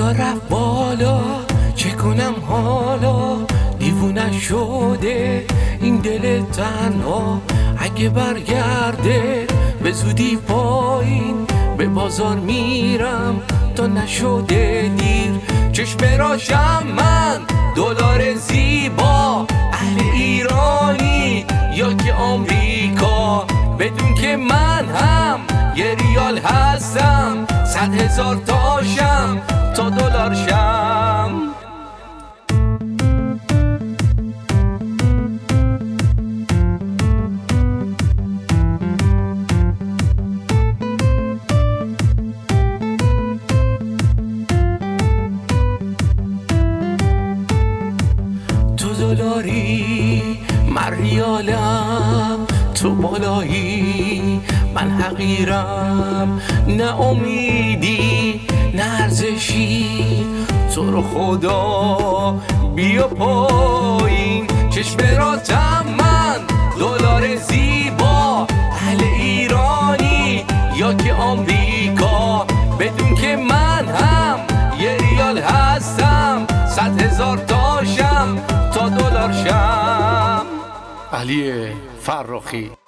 دلار رفت بالا، چه کنم حالا؟ دیوونه شده این دل تنها، اگه برگرده به زودی پایین به بازار میرم تا نشده دیر. چشم راشم من دلار زیبا، اهل ایرانی یا که آمریکا، بدون که من هم یه ریال هستم، 100,000 تاشم تا دلار شم. تو دلاری من ریالم، تو بالایی من حقیرم، نه امیدی نه ارزشی، تو رو خدا بیا پایین. چشم راتم من دلار زیبا، اهل ایرانی یا که آمریکا، بدون که من هم یه ریال هستم، 100,000 تاشم تا دلار شم. علی فرخی.